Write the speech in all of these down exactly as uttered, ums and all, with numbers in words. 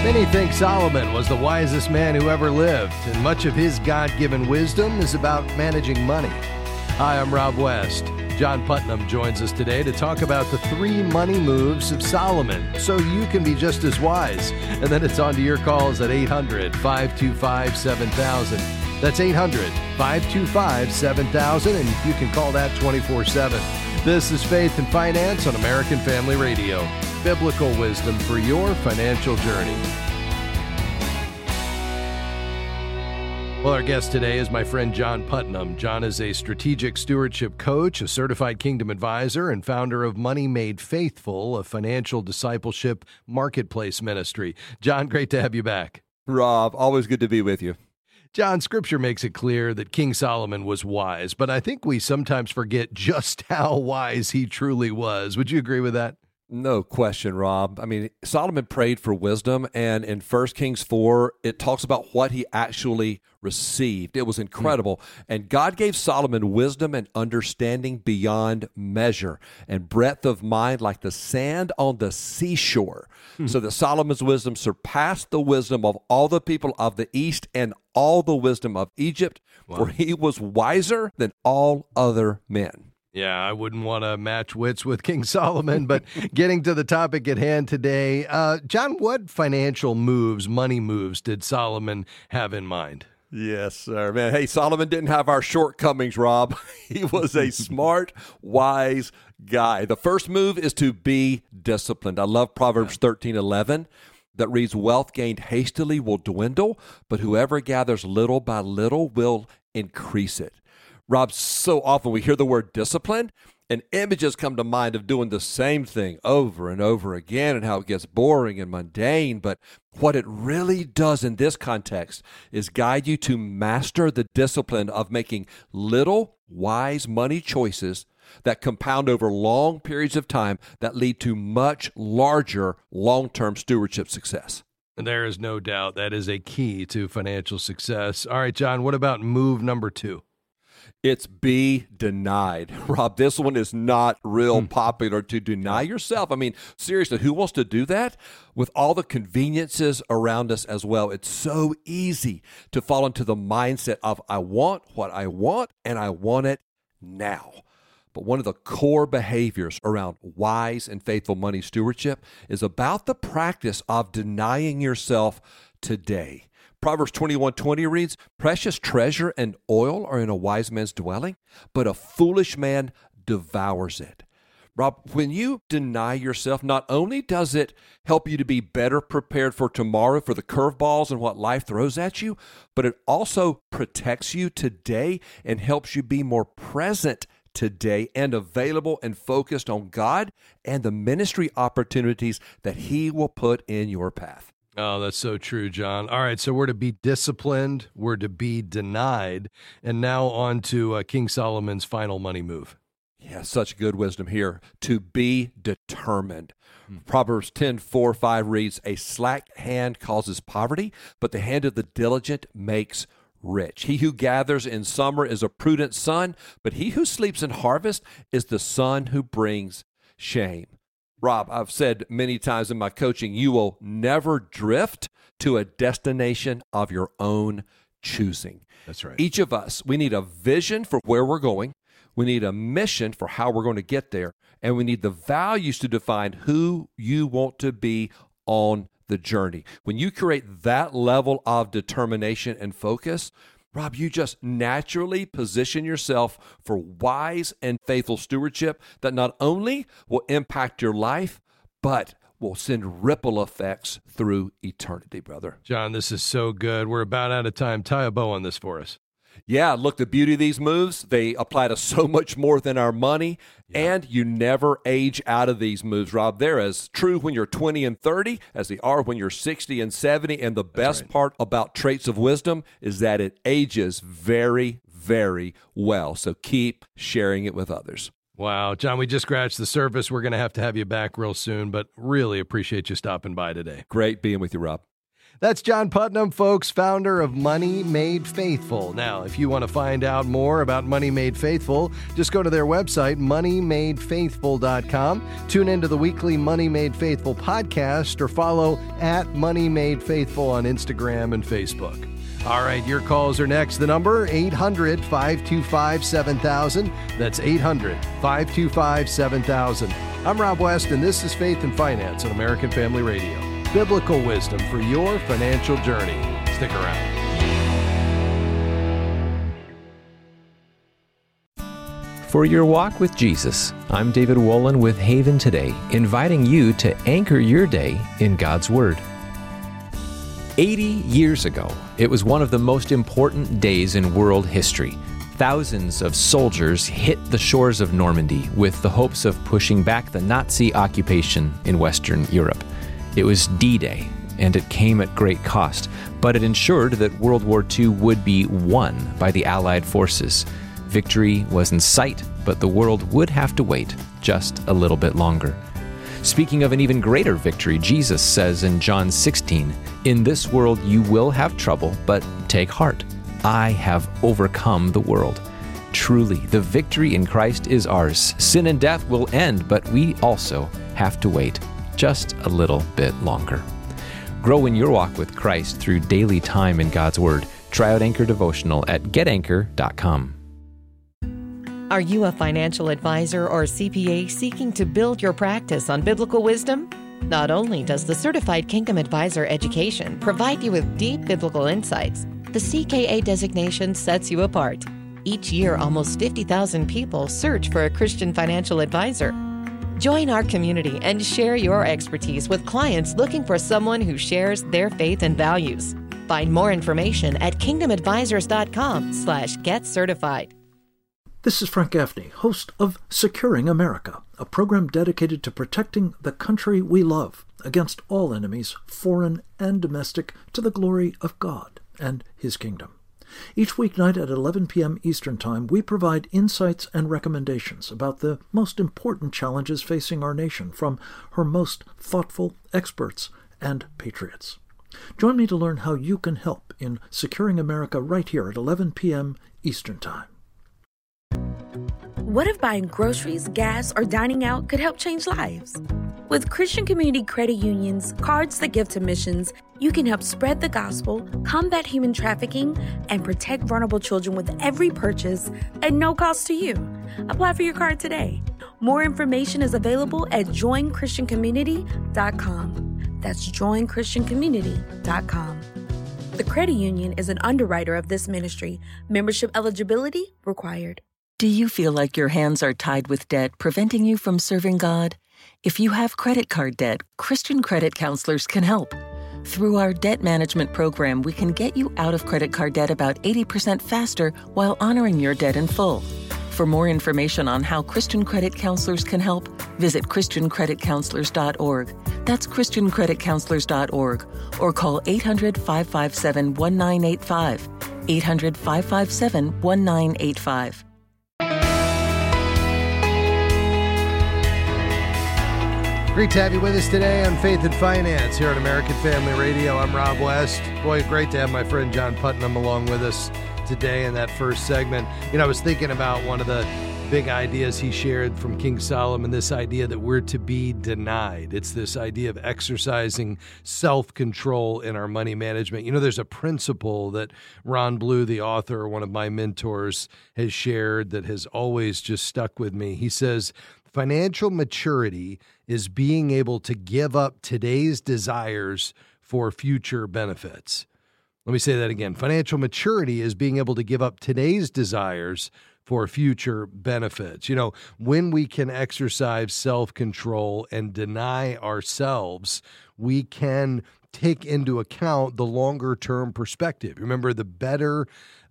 Many think Solomon was the wisest man who ever lived, and much of his God-given wisdom is about managing money. Hi, I'm Rob West. John Putnam joins us today to talk about the three money moves of Solomon, so you can be just as wise. And then it's on to your calls at eight hundred, five two five, seven thousand. That's eight hundred, five two five, seven thousand, and you can call that twenty-four seven. This is Faith and Finance on American Family Radio. Biblical wisdom for your financial journey. Well, our guest today is my friend John Putnam. John is a strategic stewardship coach, a certified kingdom advisor, and founder of Money Made Faithful, a financial discipleship marketplace ministry. John, great to have you back. Rob, always good to be with you. John, Scripture makes it clear that King Solomon was wise, but I think we sometimes forget just how wise he truly was. Would you agree with that? No question, Rob. I mean, Solomon prayed for wisdom, and in First Kings four, it talks about what he actually received. It was incredible. Mm. And God gave Solomon wisdom and understanding beyond measure, and breadth of mind like the sand on the seashore, mm. so that Solomon's wisdom surpassed the wisdom of all the people of the East and all the wisdom of Egypt, wow. for he was wiser than all other men. Yeah, I wouldn't want to match wits with King Solomon, but getting to the topic at hand today, uh, John, what financial moves, money moves, did Solomon have in mind? Yes, sir. Man, hey, Solomon didn't have our shortcomings, Rob. He was a smart, wise guy. The first move is to be disciplined. I love Proverbs thirteen eleven. That reads, wealth gained hastily will dwindle, but whoever gathers little by little will increase it. Rob, so often we hear the word discipline, and images come to mind of doing the same thing over and over again and how it gets boring and mundane. But what it really does in this context is guide you to master the discipline of making little, wise money choices that compound over long periods of time that lead to much larger long-term stewardship success. There is no doubt that is a key to financial success. All right, John, what about move number two? It's be denied. Rob, this one is not real hmm. popular, to deny yourself. I mean, seriously, who wants to do that? With all the conveniences around us as well, it's so easy to fall into the mindset of I want what I want and I want it now. But one of the core behaviors around wise and faithful money stewardship is about the practice of denying yourself today. Proverbs twenty-one twenty reads, precious treasure and oil are in a wise man's dwelling, but a foolish man devours it. Rob, when you deny yourself, not only does it help you to be better prepared for tomorrow for the curveballs and what life throws at you, but it also protects you today and helps you be more present today and available and focused on God and the ministry opportunities that He will put in your path. Oh, that's so true, John. All right, so we're to be disciplined, we're to be denied, and now on to uh, King Solomon's final money move. Yeah, such good wisdom here. To be determined. Hmm. Proverbs ten four five reads, a slack hand causes poverty, but the hand of the diligent makes rich. He who gathers in summer is a prudent son, but he who sleeps in harvest is the son who brings shame. Rob, I've said many times in my coaching, you will never drift to a destination of your own choosing. That's right. Each of us, we need a vision for where we're going. We need a mission for how we're going to get there. And we need the values to define who you want to be on the journey. When you create that level of determination and focus, Rob, you just naturally position yourself for wise and faithful stewardship that not only will impact your life, but will send ripple effects through eternity, brother. John, this is so good. We're about out of time. Tie a bow on this for us. Yeah, look, the beauty of these moves, they apply to so much more than our money, yeah. and you never age out of these moves, Rob. They're as true when you're twenty and thirty as they are when you're sixty and seventy, and the best right. part about Traits of Wisdom is that it ages very, very well, so keep sharing it with others. Wow, John, we just scratched the surface. We're going to have to have you back real soon, but really appreciate you stopping by today. Great being with you, Rob. That's John Putnam, folks, founder of Money Made Faithful. Now, if you want to find out more about Money Made Faithful, just go to their website, money made faithful dot com. Tune into the weekly Money Made Faithful podcast or follow at Money Made Faithful on Instagram and Facebook. All right, your calls are next. The number, eight hundred, five two five, seven thousand. That's eight hundred, five two five, seven thousand. I'm Rob West, and this is Faith and Finance on American Family Radio. Biblical wisdom for your financial journey. Stick around. For your walk with Jesus, I'm David Wolin with Haven Today, inviting you to anchor your day in God's Word. eighty years ago, it was one of the most important days in world history. Thousands of soldiers hit the shores of Normandy with the hopes of pushing back the Nazi occupation in Western Europe. It was D-Day, and it came at great cost, but it ensured that World War Two would be won by the Allied forces. Victory was in sight, but the world would have to wait just a little bit longer. Speaking of an even greater victory, Jesus says in John sixteen, "In this world you will have trouble, but take heart. I have overcome the world." Truly, the victory in Christ is ours. Sin and death will end, but we also have to wait just a little bit longer. Grow in your walk with Christ through daily time in God's Word. Try out Anchor Devotional at get anchor dot com. Are you a financial advisor or C P A seeking to build your practice on biblical wisdom? Not only does the Certified Kingdom Advisor education provide you with deep biblical insights, the C K A designation sets you apart. Each year, almost fifty thousand people search for a Christian financial advisor. Join our community and share your expertise with clients looking for someone who shares their faith and values. Find more information at kingdom advisors dot com slash get certified. This is Frank Gaffney, host of Securing America, a program dedicated to protecting the country we love against all enemies, foreign and domestic, to the glory of God and His kingdom. Each weeknight at eleven p.m. Eastern Time, we provide insights and recommendations about the most important challenges facing our nation from her most thoughtful experts and patriots. Join me to learn how you can help in Securing America right here at eleven p.m. Eastern Time. What if buying groceries, gas, or dining out could help change lives? With Christian Community Credit Union's Cards That Give to Missions, you can help spread the gospel, combat human trafficking, and protect vulnerable children with every purchase at no cost to you. Apply for your card today. More information is available at join christian community dot com. That's join christian community dot com. The credit union is an underwriter of this ministry. Membership eligibility required. Do you feel like your hands are tied with debt, preventing you from serving God? If you have credit card debt, Christian Credit Counselors can help. Through our debt management program, we can get you out of credit card debt about eighty percent faster while honoring your debt in full. For more information on how Christian Credit Counselors can help, visit christian credit counselors dot org. That's christian credit counselors dot org. Or call eight hundred, five five seven, one nine eight five. eight hundred, five five seven, one nine eight five. Great to have you with us today on Faith and Finance here on American Family Radio. I'm Rob West. Boy, great to have my friend John Putnam along with us today in that first segment. You know, I was thinking about one of the big ideas he shared from King Solomon, this idea that we're to be denied. It's this idea of exercising self-control in our money management. You know, there's a principle that Ron Blue, the author, one of my mentors, has shared that has always just stuck with me. He says, financial maturity is being able to give up today's desires for future benefits. Let me say that again. Financial maturity is being able to give up today's desires for future benefits. You know, when we can exercise self-control and deny ourselves, we can take into account the longer-term perspective. Remember, the better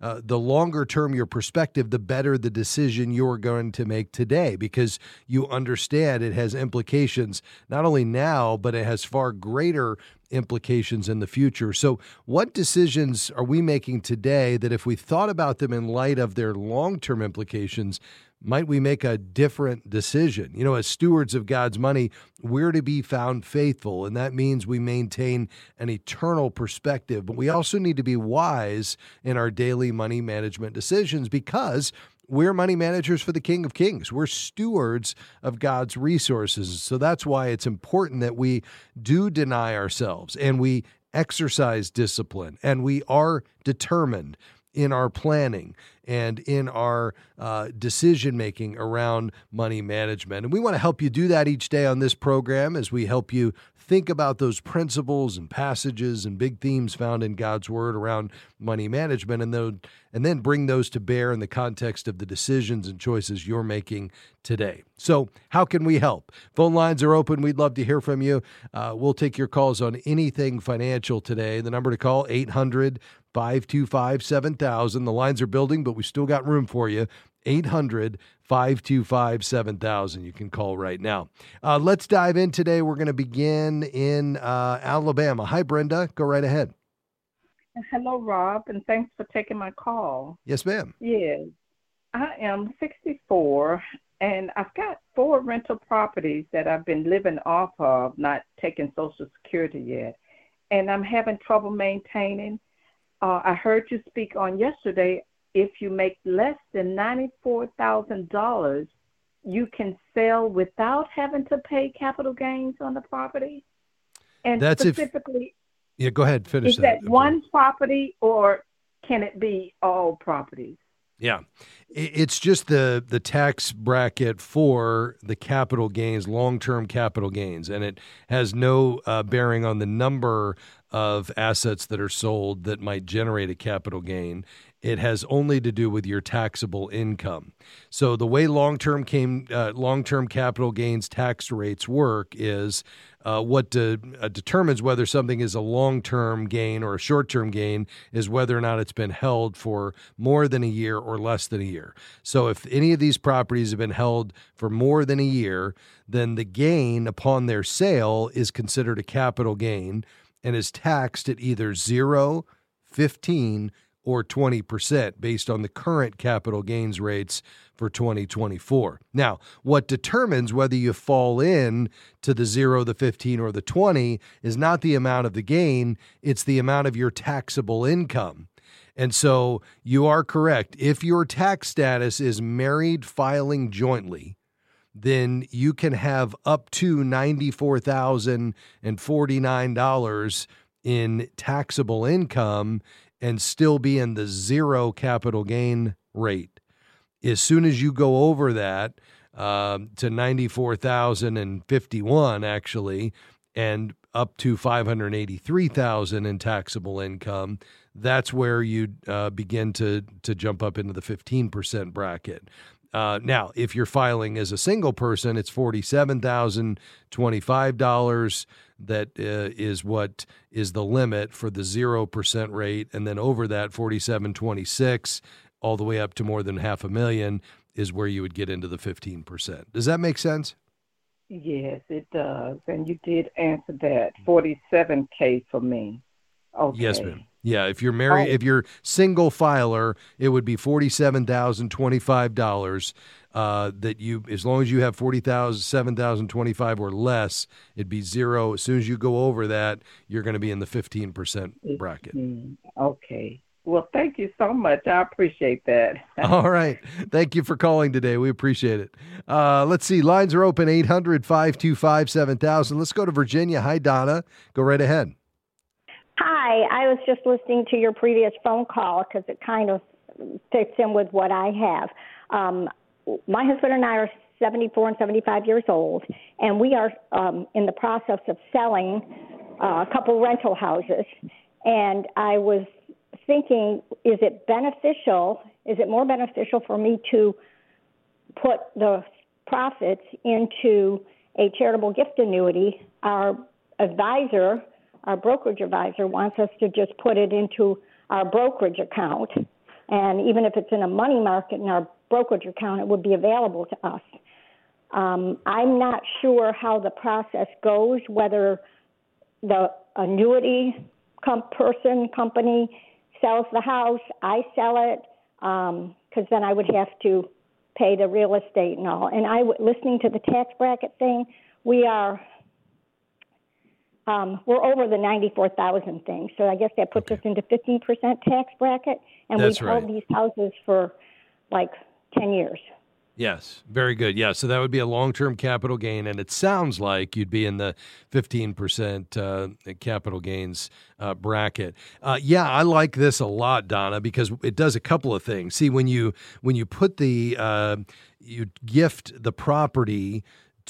uh, the longer term your perspective, the better the decision you're going to make today, because you understand it has implications not only now, but it has far greater implications in the future. So what decisions are we making today that if we thought about them in light of their long-term implications, might we make a different decision? You know, as stewards of God's money, we're to be found faithful, and that means we maintain an eternal perspective. But we also need to be wise in our daily money management decisions, because we're money managers for the King of Kings. We're stewards of God's resources. So that's why it's important that we do deny ourselves and we exercise discipline and we are determined in our planning and in our uh, decision-making around money management. And we want to help you do that each day on this program as we help you think about those principles and passages and big themes found in God's Word around money management, and then, and then bring those to bear in the context of the decisions and choices you're making today. So how can we help? Phone lines are open. We'd love to hear from you. Uh, we'll take your calls on anything financial today. The number to call, eight hundred, five two five, seven thousand. The lines are building, but we still got room for you. eight hundred, five two five, seven thousand. You can call right now. Uh, let's dive in today. We're going to begin in uh, Alabama. Hi, Brenda. Go right ahead. Hello, Rob, and thanks for taking my call. Yes, ma'am. Yes. I am sixty-four, and I've got four rental properties that I've been living off of, not taking Social Security yet, and I'm having trouble maintaining. Uh, I heard you speak on yesterday, if you make less than ninety-four thousand dollars, you can sell without having to pay capital gains on the property. And That's specifically, if, yeah, go ahead, finish is that. that one property, or can it be all properties? Yeah, it's just the the tax bracket for the capital gains, long-term capital gains, and it has no uh, bearing on the number of assets that are sold that might generate a capital gain. It has only to do with your taxable income. So the way long-term came, uh, long-term capital gains tax rates work is uh, what de- uh, determines whether something is a long-term gain or a short-term gain is whether or not it's been held for more than a year or less than a year. So if any of these properties have been held for more than a year, then the gain upon their sale is considered a capital gain and is taxed at either zero, fifteen, or twenty percent based on the current capital gains rates for twenty twenty-four. Now, what determines whether you fall in to the zero, the fifteen, or the twenty is not the amount of the gain, it's the amount of your taxable income. And so you are correct. If your tax status is married filing jointly, then you can have up to ninety-four thousand forty-nine dollars in taxable income and still be in the zero capital gain rate. As soon as you go over that um, to ninety-four thousand fifty-one, actually, and up to five hundred eighty-three thousand in taxable income, that's where you uh, begin to to jump up into the fifteen percent bracket. Uh, now, if you're filing as a single person, it's forty-seven thousand twenty-five dollars. That uh, is what is the limit for the zero percent rate. And then over that, forty-seven twenty-six, all the way up to more than half a million is where you would get into the fifteen percent. Does that make sense? Yes, it does. And you did answer that. forty-seven K for me. Okay. Yes, ma'am. Yeah, if you're married, oh. if you're single filer, it would be forty-seven thousand twenty-five dollars. Uh, that you, as long as you have forty thousand, seven thousand twenty-five or less, it'd be zero. As soon as you go over that, you're going to be in the fifteen percent bracket. Okay. Well, thank you so much. I appreciate that. All right. Thank you for calling today. We appreciate it. Uh, let's see. Lines are open, eight hundred, five two five, seven thousand. Let's go to Virginia. Hi, Donna. Go right ahead. Hi, I was just listening to your previous phone call because it kind of fits in with what I have. Um, my husband and I are seventy-four and seventy-five years old, and we are um, in the process of selling uh, a couple rental houses. And I was thinking, is it beneficial, is it more beneficial for me to put the profits into a charitable gift annuity? Our advisor Our brokerage advisor wants us to just put it into our brokerage account And even if it's in a money market in our brokerage account, it would be available to us. Um, I'm not sure how the process goes, whether the annuity com- person, company sells the house, I sell it, because um, then I would have to pay the real estate and all. And I, listening to the tax bracket thing, we are, um, we're over the ninety-four thousand thing. So I guess that puts okay. us into fifteen percent tax bracket. And That's we've right. held these houses for like ten years. Yes, very good. Yeah, so that would be a long-term capital gain, and it sounds like you'd be in the fifteen percent uh, capital gains uh, bracket. Uh, yeah, I like this a lot, Donna, because it does a couple of things. See, when you when you put the uh, you gift the property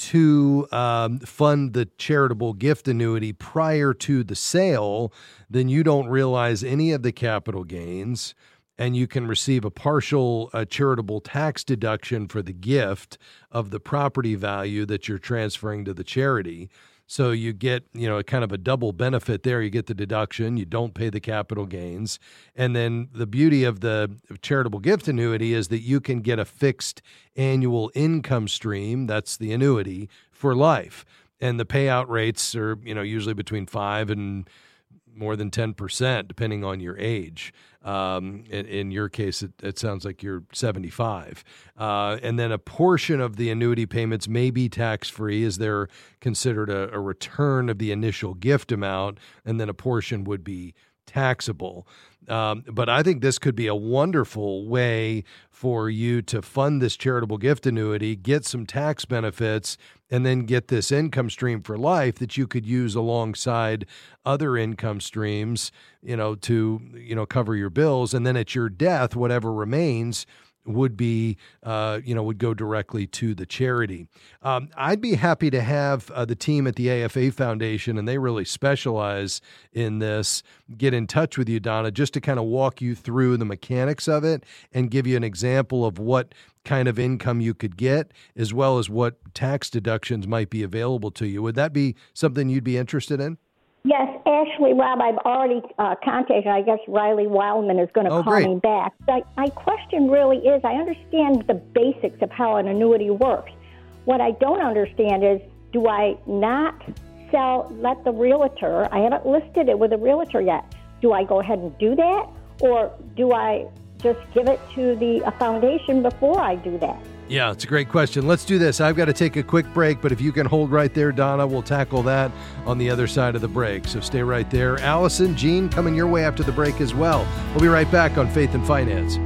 to um, fund the charitable gift annuity prior to the sale, then you don't realize any of the capital gains, and you can receive a partial uh, charitable tax deduction for the gift of the property value that you're transferring to the charity. So you get, you know, a kind of a double benefit there. You get the deduction, you don't pay the capital gains. And then the beauty of the charitable gift annuity is that you can get a fixed annual income stream, that's the annuity, for life. And the payout rates are, you know, usually between five and more than ten percent, depending on your age. Um, in, in your case, it, it sounds like you're seventy-five. Uh, and then a portion of the annuity payments may be tax-free as they're considered a, a return of the initial gift amount, and then a portion would be taxable. Um, but I think this could be a wonderful way for you to fund this charitable gift annuity, get some tax benefits, and then get this income stream for life that you could use alongside other income streams, you know, to, you know, cover your bills. And then at your death, whatever remains would be, uh, you know, would go directly to the charity. Um, I'd be happy to have uh, the team at the A F A Foundation, and they really specialize in this, get in touch with you, Donna, just to kind of walk you through the mechanics of it and give you an example of what kind of income you could get, as well as what tax deductions might be available to you. Would that be something you'd be interested in? Yes, actually, Rob, I've already uh, contacted, I guess Riley Wildman is going to oh, call great. me back. But my question really is, I understand the basics of how an annuity works. What I don't understand is, do I not sell, let the realtor, I haven't listed it with a realtor yet, do I go ahead and do that? Or do I just give it to the a foundation before I do that? Yeah, it's a great question. Let's do this. I've got to take a quick break, but if you can hold right there, Donna, we'll tackle that on the other side of the break. So stay right there. Allison, Gene, coming your way after the break as well. We'll be right back on Faith and Finance.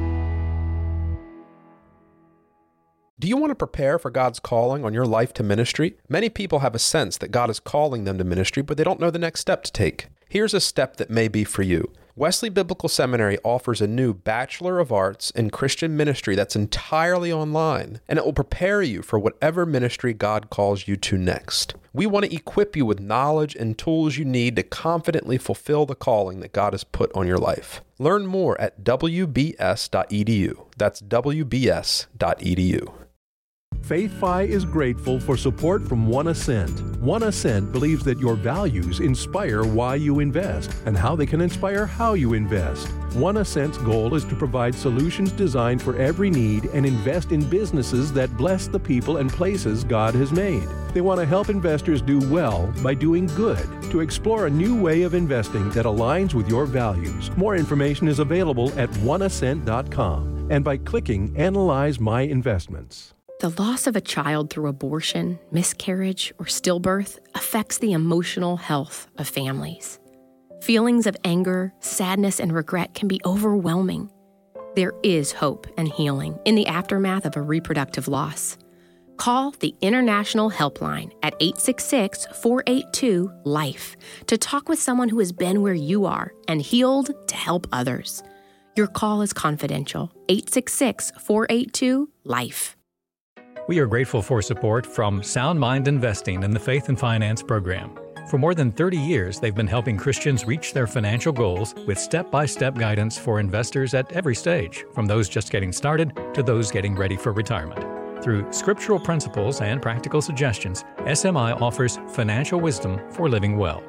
Do you want to prepare for God's calling on your life to ministry? Many people have a sense that God is calling them to ministry, but they don't know the next step to take. Here's a step that may be for you. Wesley Biblical Seminary offers a new Bachelor of Arts in Christian Ministry that's entirely online, and it will prepare you for whatever ministry God calls you to next. We want to equip you with knowledge and tools you need to confidently fulfill the calling that God has put on your life. Learn more at w b s dot e d u. That's w b s dot e d u. FaithFi is grateful for support from One Ascent. One Ascent believes that your values inspire why you invest and how they can inspire how you invest. One Ascent's goal is to provide solutions designed for every need and invest in businesses that bless the people and places God has made. They want to help investors do well by doing good, to explore a new way of investing that aligns with your values. More information is available at one ascent dot com and by clicking Analyze My Investments. The loss of a child through abortion, miscarriage, or stillbirth affects the emotional health of families. Feelings of anger, sadness, and regret can be overwhelming. There is hope and healing in the aftermath of a reproductive loss. Call the International Helpline at eight six six, four eight two, LIFE to talk with someone who has been where you are and healed to help others. Your call is confidential. eight six six, four eight two, LIFE. We are grateful for support from Sound Mind Investing in the Faith and Finance program. For more than thirty years, they've been helping Christians reach their financial goals with step-by-step guidance for investors at every stage, from those just getting started to those getting ready for retirement. Through scriptural principles and practical suggestions, S M I offers financial wisdom for living well.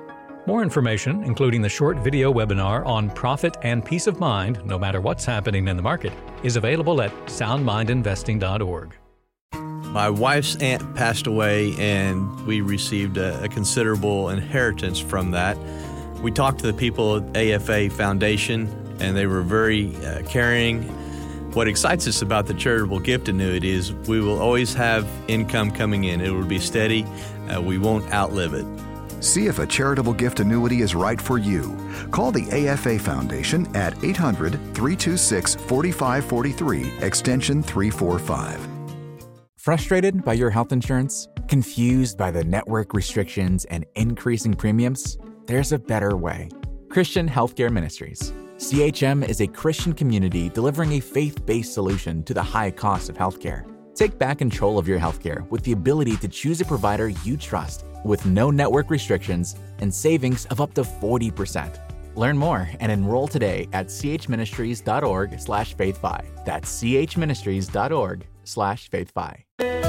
More information, including the short video webinar on profit and peace of mind, no matter what's happening in the market, is available at sound mind investing dot org. My wife's aunt passed away, and we received a, a considerable inheritance from that. We talked to the people at A F A Foundation, and they were very uh, caring. What excites us about the charitable gift annuity is we will always have income coming in. It will be steady. Uh, we won't outlive it. See if a charitable gift annuity is right for you. Call the A F A Foundation at eight hundred, three two six, four five four three, extension three forty-five. Frustrated by your health insurance? Confused by the network restrictions and increasing premiums? There's a better way. Christian Healthcare Ministries. C H M is a Christian community delivering a faith-based solution to the high cost of healthcare. Take back control of your healthcare with the ability to choose a provider you trust with no network restrictions and savings of up to forty percent. Learn more and enroll today at chministries.org slash faithfi. That's chministries.org slash faithfi.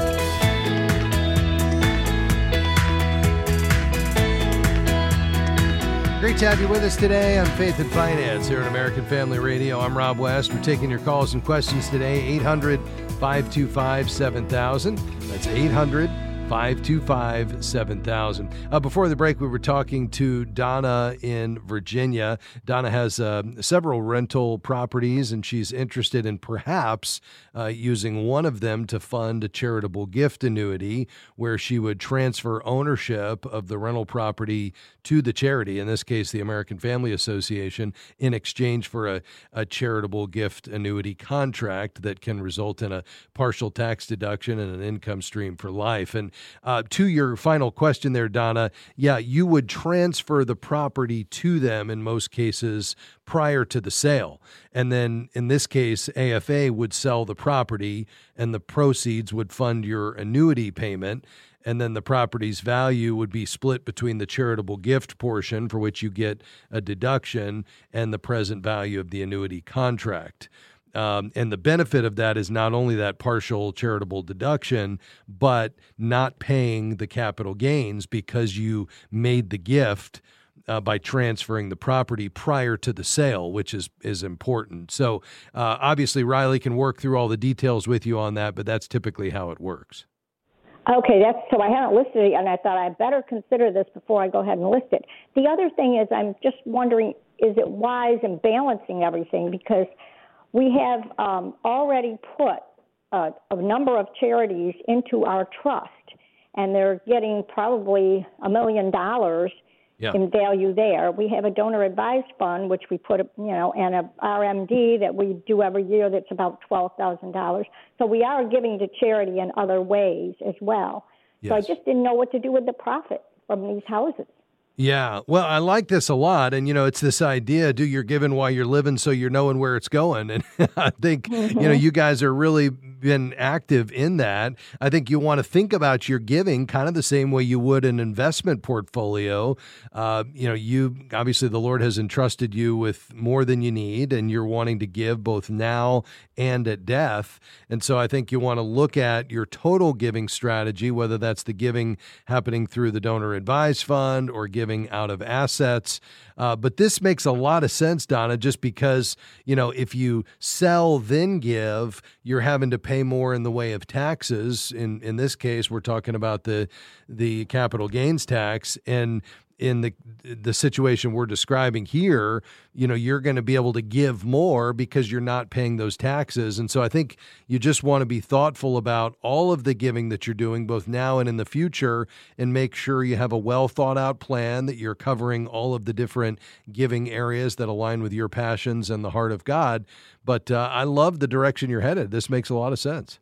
Great to have you with us today on Faith and Finance here at American Family Radio. I'm Rob West. We're taking your calls and questions today, eight hundred, five two five, seven thousand. That's eight hundred, five two five, seven thousand. Uh, before the break, we were talking to Donna in Virginia. Donna has uh, several rental properties, and she's interested in perhaps uh, using one of them to fund a charitable gift annuity where she would transfer ownership of the rental property to the charity, in this case, the American Family Association, in exchange for a, a charitable gift annuity contract that can result in a partial tax deduction and an income stream for life. And Uh, to your final question there, Donna, yeah, you would transfer the property to them in most cases prior to the sale. And then in this case, A F A would sell the property and the proceeds would fund your annuity payment. And then the property's value would be split between the charitable gift portion, for which you get a deduction, and the present value of the annuity contract. Um, and the benefit of that is not only that partial charitable deduction, but not paying the capital gains because you made the gift uh, by transferring the property prior to the sale, which is, is important. So uh, obviously, Riley can work through all the details with you on that, but that's typically how it works. Okay, that's so I haven't listed it, and I thought I'd better consider this before I go ahead and list it. The other thing is I'm just wondering, is it wise in balancing everything? Because we have um, already put uh, a number of charities into our trust, and they're getting probably a million dollars yeah. in value there. We have a donor advised fund, which we put, you know, and a R M D that we do every year that's about twelve thousand dollars. So we are giving to charity in other ways as well. Yes. So I just didn't know what to do with the profit from these houses. Yeah, well, I like this a lot. And, you know, it's this idea, do your giving while you're living so you're knowing where it's going. And I think, mm-hmm. you know, you guys are really been active in that. I think you want to think about your giving kind of the same way you would an investment portfolio. Uh, you know, you obviously the Lord has entrusted you with more than you need, and you're wanting to give both now and at death. And so I think you want to look at your total giving strategy, whether that's the giving happening through the donor advised fund or giving out of assets. Uh, but this makes a lot of sense, Donna, just because, you know, if you sell, then give, you're having to pay more in the way of taxes. In in this case, we're talking about the the capital gains tax. And in the the situation we're describing here, you know, you're going to be able to give more because you're not paying those taxes. And so I think you just want to be thoughtful about all of the giving that you're doing, both now and in the future, and make sure you have a well thought out plan, that you're covering all of the different giving areas that align with your passions and the heart of God. But uh, I love the direction you're headed. This makes a lot of sense.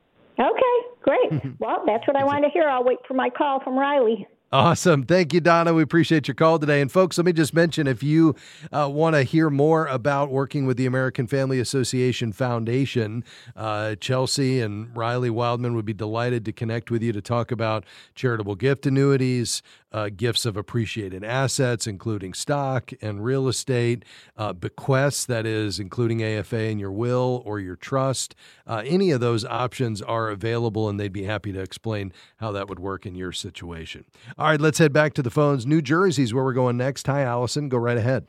Okay, great. Well, that's what I wanted to hear. I'll wait for my call from Riley. Awesome. Thank you, Donna. We appreciate your call today. And folks, let me just mention, if you uh, want to hear more about working with the American Family Association Foundation, uh, Chelsea and Riley Wildman would be delighted to connect with you to talk about charitable gift annuities, uh, gifts of appreciated assets, including stock and real estate, uh, bequests, that is, including A F A in your will or your trust. Uh, any of those options are available, and they'd be happy to explain how that would work in your situation. All right, let's head back to the phones. New Jersey's where we're going next. Hi, Allison. Go right ahead.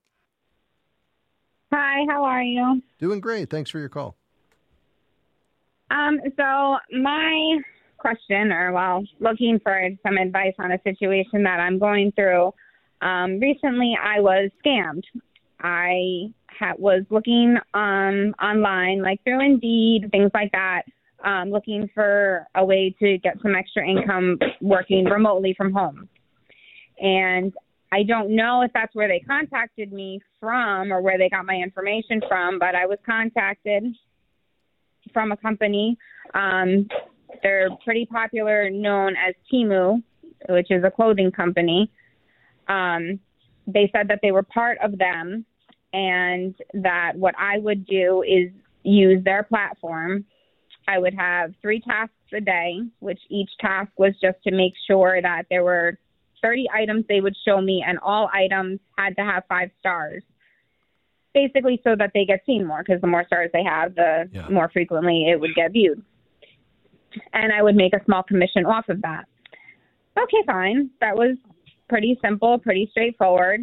Hi, how are you? Doing great. Thanks for your call. Um, so my question, or well, looking for some advice on a situation that I'm going through. Um, recently, I was scammed. I ha- was looking um, online, like through Indeed, things like that, um, looking for a way to get some extra income working remotely from home. And I don't know if that's where they contacted me from or where they got my information from, but I was contacted from a company. Um, they're pretty popular, known as Temu, which is a clothing company. Um, they said that they were part of them and that what I would do is use their platform. I would have three tasks a day, which each task was just to make sure that there were thirty items they would show me, and all items had to have five stars, basically so that they get seen more, because the more stars they have, the yeah. more frequently it would get viewed. And I would make a small commission off of that. Okay, fine. That was pretty simple, pretty straightforward.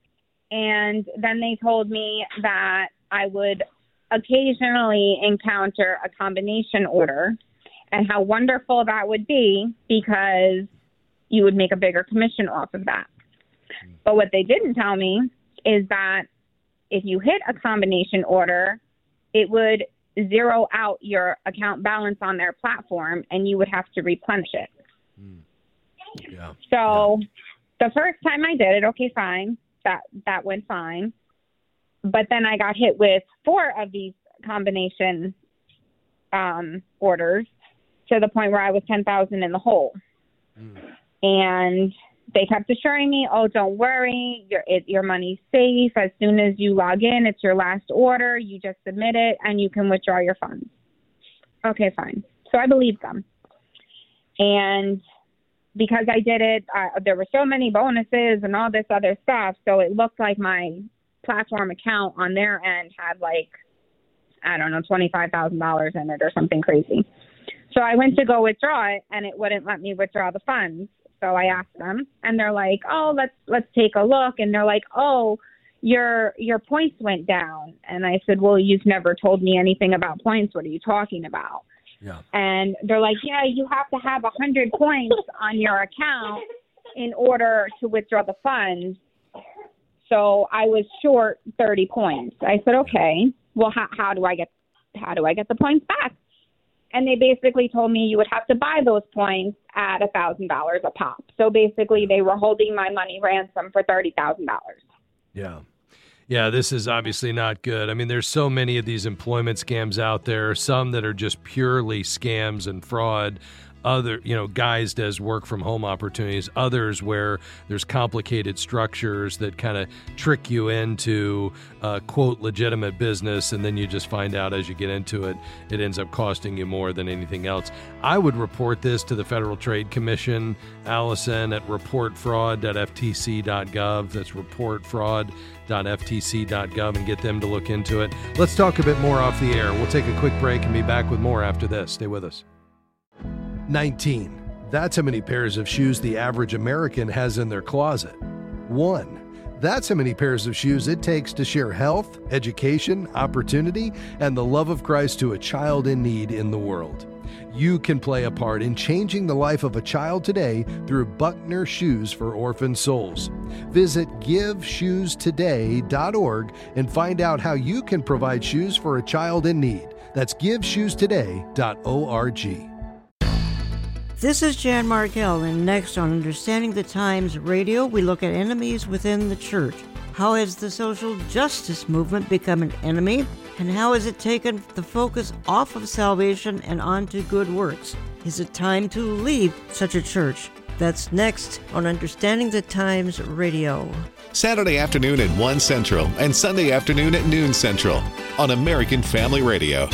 And then they told me that I would occasionally encounter a combination order and how wonderful that would be because you would make a bigger commission off of that. But what they didn't tell me is that if you hit a combination order, it would zero out your account balance on their platform and you would have to replenish it. Mm. Yeah. So yeah. the first time I did it, okay, fine. That that went fine. But then I got hit with four of these combination um, orders to the point where I was ten thousand in the hole. Mm. And they kept assuring me, oh, don't worry, your it, your money's safe. As soon as you log in, it's your last order. You just submit it, and you can withdraw your funds. Okay, fine. So I believed them. And because I did it, uh, there were so many bonuses and all this other stuff, so it looked like my platform account on their end had, like, I don't know, twenty-five thousand dollars in it or something crazy. So I went to go withdraw it, and it wouldn't let me withdraw the funds. So I asked them, and they're like, "Oh, let's let's take a look." And they're like, "Oh, your your points went down." And I said, "Well, you've never told me anything about points. What are you talking about?" Yeah. And they're like, "Yeah, you have to have a hundred points on your account in order to withdraw the funds." So I was short thirty points. I said, "Okay, well, how how do I get how do I get the points back?" And they basically told me you would have to buy those points at one thousand dollars a pop. So basically they were holding my money ransom for thirty thousand dollars. Yeah. Yeah, this is obviously not good. I mean, there's so many of these employment scams out there, some that are just purely scams and fraud. Other, you know, guised as work from home opportunities, others where there's complicated structures that kind of trick you into, uh, quote, legitimate business. And then you just find out as you get into it, it ends up costing you more than anything else. I would report this to the Federal Trade Commission, Allison, at report fraud dot f t c dot gov. That's report fraud dot f t c dot gov and get them to look into it. Let's talk a bit more off the air. We'll take a quick break and be back with more after this. Stay with us. nineteen. That's how many pairs of shoes the average American has in their closet. One. That's how many pairs of shoes it takes to share health, education, opportunity, and the love of Christ to a child in need in the world. You can play a part in changing the life of a child today through Buckner Shoes for Orphan Souls. Visit give shoes today dot org and find out how you can provide shoes for a child in need. That's give shoes today dot org. This is Jan Markell, and next on Understanding the Times Radio, we look at enemies within the church. How has the social justice movement become an enemy, and how has it taken the focus off of salvation and onto good works? Is it time to leave such a church? That's next on Understanding the Times Radio. Saturday afternoon at one Central and Sunday afternoon at noon Central on American Family Radio.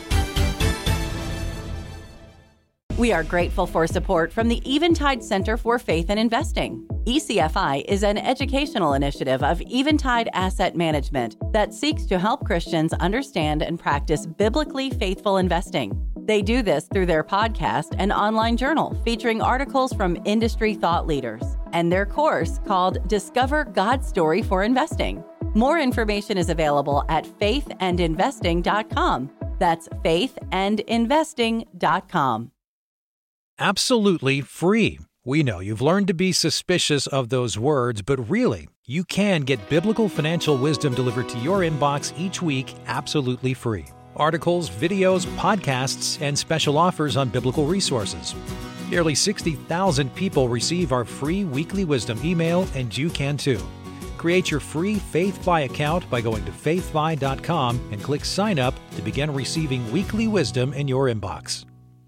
We are grateful for support from the Eventide Center for Faith and Investing. E C F I is an educational initiative of Eventide Asset Management that seeks to help Christians understand and practice biblically faithful investing. They do this through their podcast and online journal featuring articles from industry thought leaders and their course called Discover God's Story for Investing. More information is available at faith and investing dot com. That's faith and investing dot com. Absolutely free. We know you've learned to be suspicious of those words, but really, you can get biblical financial wisdom delivered to your inbox each week absolutely free. Articles, videos, podcasts, and special offers on biblical resources. Nearly sixty thousand people receive our free weekly wisdom email, and you can too. Create your free FaithFi account by going to faith fi dot com and click Sign Up to begin receiving weekly wisdom in your inbox.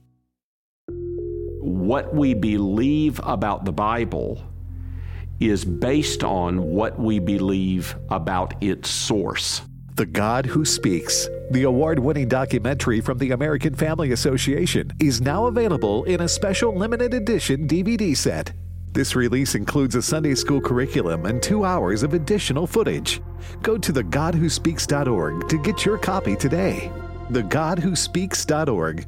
What we believe about the Bible is based on what we believe about its source. The God Who Speaks, the award-winning documentary from the American Family Association, is now available in a special limited edition D V D set. This release includes a Sunday school curriculum and two hours of additional footage. Go to the god who speaks dot org to get your copy today. the god who speaks dot org.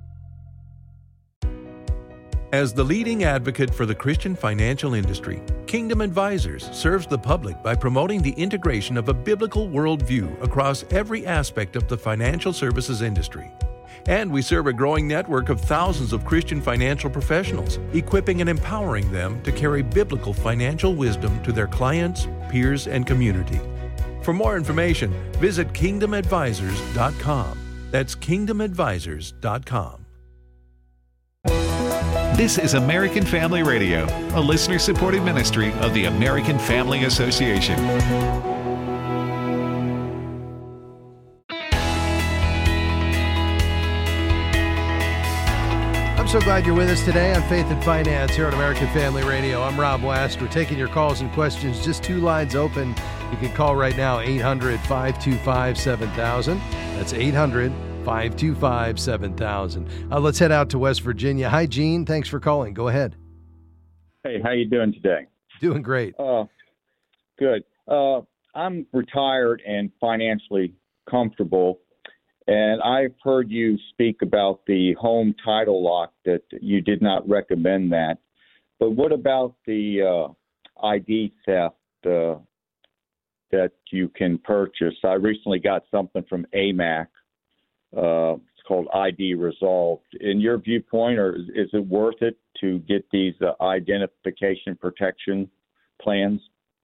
As the leading advocate for the Christian financial industry, Kingdom Advisors serves the public by promoting the integration of a biblical worldview across every aspect of the financial services industry. And we serve a growing network of thousands of Christian financial professionals, equipping and empowering them to carry biblical financial wisdom to their clients, peers, and community. For more information, visit kingdom advisors dot com. That's kingdom advisors dot com. This is American Family Radio, a listener-supported ministry of the American Family Association. I'm so glad you're with us today on Faith and Finance here on American Family Radio. I'm Rob West. We're taking your calls and questions. Just two lines open. You can call right now, eight hundred, five two five, seven thousand. That's eight hundred, five two five, seven thousand. Uh, let's head out to West Virginia. Hi, Gene. Thanks for calling. Go ahead. Hey, how you doing today? Doing great. Uh, good. Uh, I'm retired and financially comfortable, and I've heard you speak about the home title lock, that you did not recommend that. But what about the uh, I D theft uh, that you can purchase? I recently got something from A M A C. Uh, it's called I D Resolved. In your viewpoint, or is it worth it to get these uh, identification protection plans?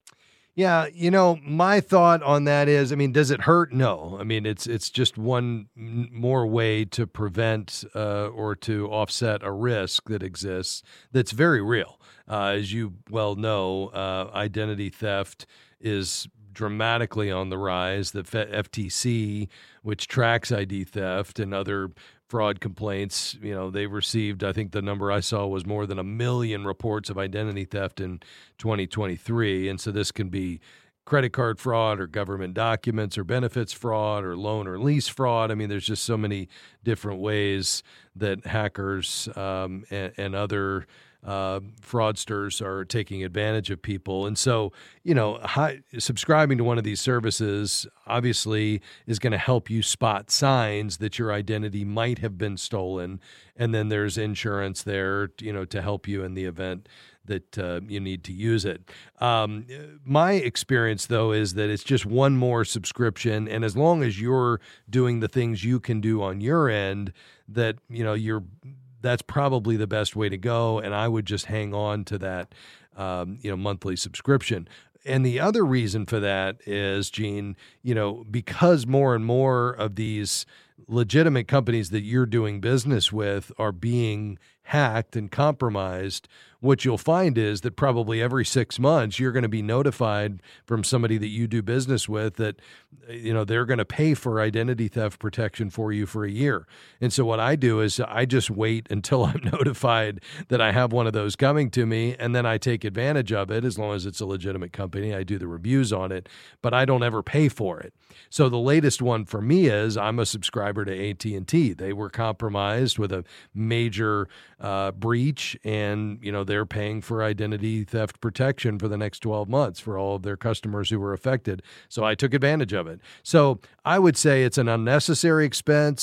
Yeah, you know, my thought on that is, I mean, does it hurt? No. I mean, it's it's just one more way to prevent uh, or to offset a risk that exists that's very real. Uh, as you well know, uh, identity theft is dramatically on the rise. The F T C, which tracks I D theft and other fraud complaints, you know, they received, I think the number I saw was more than a million reports of identity theft in twenty twenty-three. And so this can be credit card fraud or government documents or benefits fraud or loan or lease fraud. I mean, there's just so many different ways that hackers um, and, and other Uh, fraudsters are taking advantage of people. And so, you know, high, subscribing to one of these services obviously is going to help you spot signs that your identity might have been stolen. And then there's insurance there, you know, to help you in the event that uh, you need to use it. Um, my experience, though, is that it's just one more subscription. And as long as you're doing the things you can do on your end, that, you know, you're that's probably the best way to go, and I would just hang on to that, um, you know, monthly subscription. And the other reason for that is, Gene, you know, because more and more of these legitimate companies that you're doing business with are being hacked and compromised, what you'll find is that probably every six months you're going to be notified from somebody that you do business with that, you know, they're going to pay for identity theft protection for you for a year. And so what I do is I just wait until I'm notified that I have one of those coming to me, and then I take advantage of it as long as it's a legitimate company. I do the reviews on it, but I don't ever pay for it. So the latest one for me is I'm a subscriber to A T and T. They were compromised with a major uh, breach, and, you know, they're paying for identity theft protection for the next twelve months for all of their customers who were affected. So I took advantage of it. So I would say it's an unnecessary expense.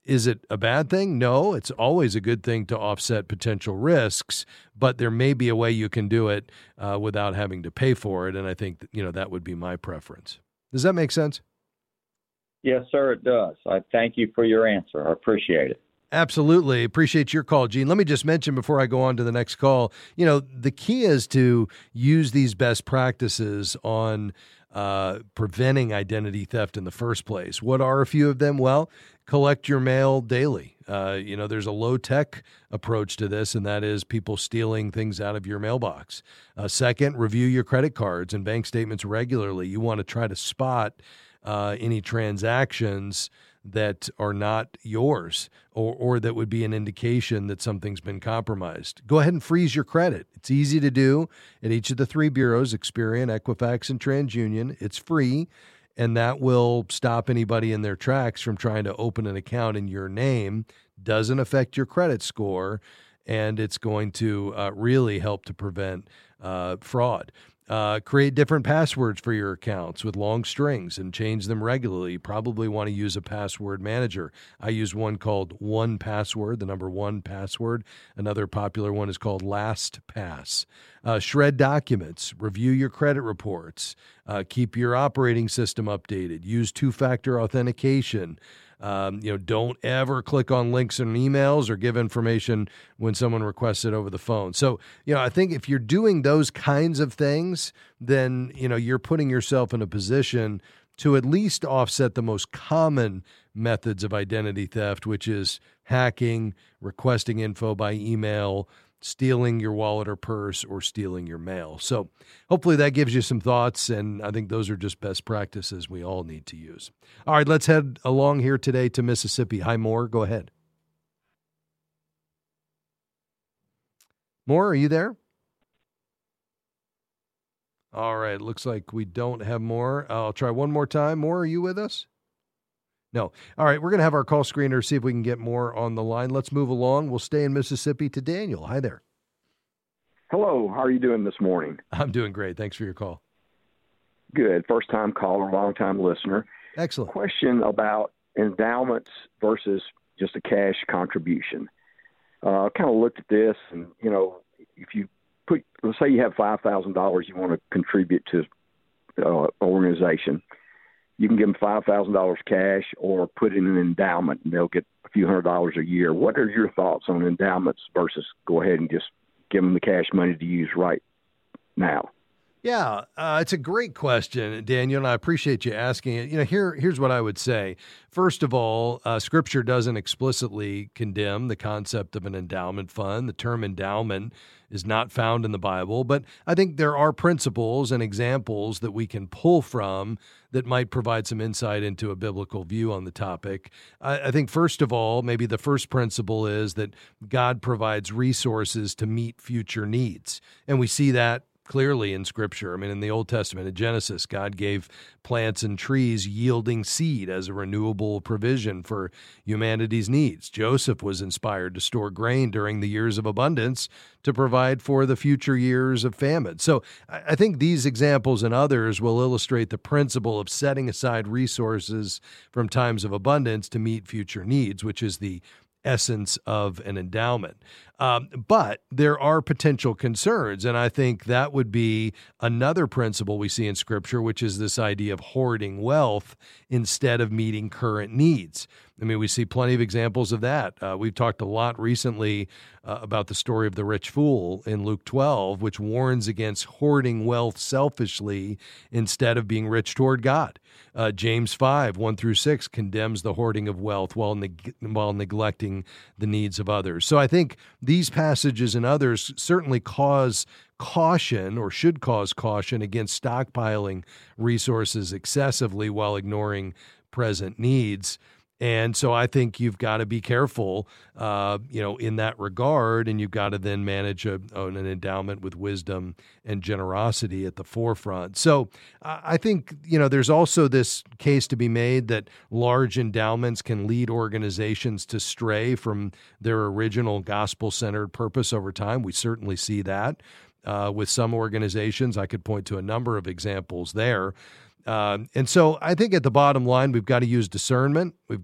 Is it a bad thing? No, it's always a good thing to offset potential risks, but there may be a way you can do it uh, without having to pay for it, and I think that, you know, that would be my preference. Does that make sense? Yes, sir, it does. I thank you for your answer. I appreciate it. Absolutely. Appreciate your call, Gene. Let me just mention before I go on to the next call, you know, the key is to use these best practices on uh, preventing identity theft in the first place. What are a few of them? Well, collect your mail daily. Uh, you know, there's a low-tech approach to this, and that is people stealing things out of your mailbox. Uh, second, review your credit cards and bank statements regularly. You want to try to spot uh, any transactions that are not yours or, or that would be an indication that something's been compromised. Go ahead and freeze your credit. It's easy to do at each of the three bureaus, Experian, Equifax, and TransUnion. It's free, and that will stop anybody in their tracks from trying to open an account in your name. Doesn't affect your credit score, and it's going to uh, really help to prevent uh, fraud. Uh, create different passwords for your accounts with long strings and change them regularly. You probably want to use a password manager. I use one called one password, the number one password. Another popular one is called LastPass. Uh, shred documents, review your credit reports, uh, keep your operating system updated, use two-factor authentication. Um, you know, don't ever click on links in emails or give information when someone requests it over the phone. So, you know, I think if you're doing those kinds of things, then, you know, you're putting yourself in a position to at least offset the most common methods of identity theft, which is hacking, requesting info by email, stealing your wallet or purse, or stealing your mail. So hopefully that gives you some thoughts, and I think those are just best practices we all need to use. All right, let's head along here today to Mississippi. Hi, Moore. Go ahead. Moore, are you there? All right, looks like we don't have Moore. I'll try one more time. Moore, are you with us? No. All right, we're going to have our call screener, see if we can get more on the line. Let's move along. We'll stay in Mississippi to Daniel. Hi there. Hello. How are you doing this morning? I'm doing great. Thanks for your call. Good. First-time caller, long-time listener. Excellent. Question about endowments versus just a cash contribution. Uh, I kind of looked at this, and, you know, if you put, let's say you have five thousand dollars you want to contribute to uh, organization. You can give them five thousand dollars cash or put in an endowment, and they'll get a few hundred dollars a year. What are your thoughts on endowments versus go ahead and just give them the cash money to use right now? Yeah, uh, it's a great question, Daniel, and I appreciate you asking it. You know, here, here's what I would say. First of all, uh, Scripture doesn't explicitly condemn the concept of an endowment fund. The term endowment is not found in the Bible, but I think there are principles and examples that we can pull from that might provide some insight into a biblical view on the topic. I, I think, first of all, maybe the first principle is that God provides resources to meet future needs, and we see that clearly in Scripture. I mean, in the Old Testament, in Genesis, God gave plants and trees yielding seed as a renewable provision for humanity's needs. Joseph was inspired to store grain during the years of abundance to provide for the future years of famine. So I think these examples and others will illustrate the principle of setting aside resources from times of abundance to meet future needs, which is the essence of an endowment. Um, but there are potential concerns, and I think that would be another principle we see in Scripture, which is this idea of hoarding wealth instead of meeting current needs. I mean, we see plenty of examples of that. Uh, we've talked a lot recently uh, about the story of the rich fool in Luke twelve, which warns against hoarding wealth selfishly instead of being rich toward God. Uh, James five, one through six condemns the hoarding of wealth while, neg- while neglecting the needs of others. So I think these passages and others certainly cause caution, or should cause caution, against stockpiling resources excessively while ignoring present needs. And so I think you've got to be careful, uh, you know, in that regard, and you've got to then manage a, an endowment with wisdom and generosity at the forefront. So uh, I think, you know, there's also this case to be made that large endowments can lead organizations to stray from their original gospel-centered purpose over time. We certainly see that uh, with some organizations. I could point to a number of examples there. Um, and so I think at the bottom line, we've got to use discernment. We've got to